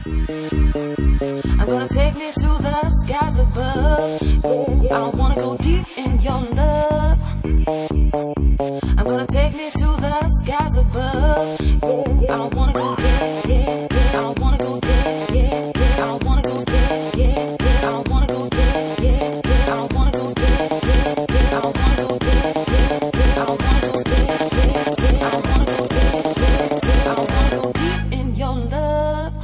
I'm gonna take me to the skies above. I wanna go deep in your love. I'm gonna take me to the skies above. I wanna go there, yeah, yeah. I wanna go there, yeah, yeah. I wanna go there, yeah, yeah. I wanna go there, yeah, yeah. I wanna go there, yeah, yeah. I wanna go there, yeah, yeah. I wanna go there, yeah, yeah. I wanna go there, yeah, yeah. I wanna go deep in your love.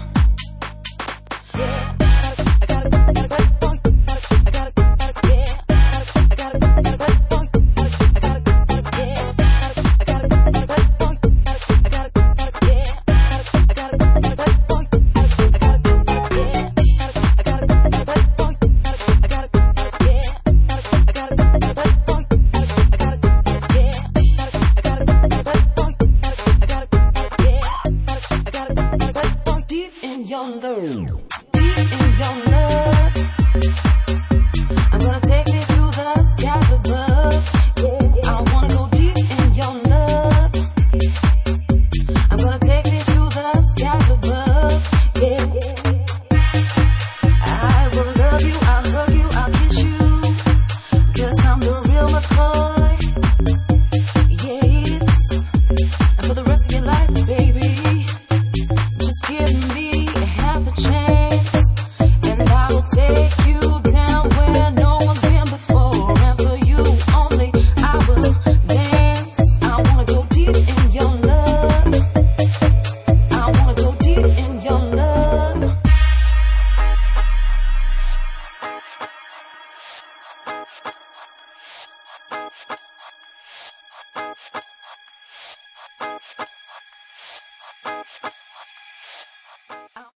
Deep in your love.